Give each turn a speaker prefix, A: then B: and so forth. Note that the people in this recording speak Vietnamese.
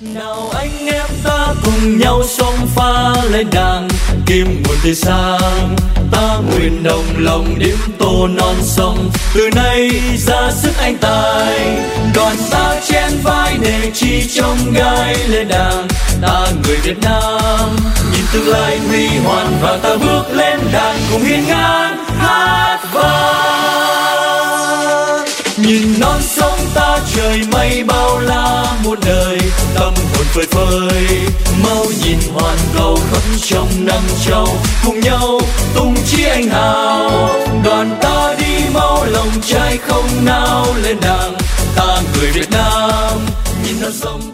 A: Nào anh em ta cùng nhau xông pha lên đàng kim nguồn tươi sáng, ta nguyện đồng lòng điểm tô non sông, từ nay ra sức anh tài. Đoàn ta chen vai để chi trong gai lên đàng, ta người Việt Nam nhìn tương lai huy hoàng và ta bước lên đàng cùng hiên ngang hát vang. Nhìn non sông ta trời mây bao la muôn đời, tâm hồn phơi phới mau nhìn hoàn cầu khắp trong nắng châu, cùng nhau tung chí anh hào. Đoàn ta đi mau lòng trai không nao lên đàng, ta người Việt Nam nhìn non sông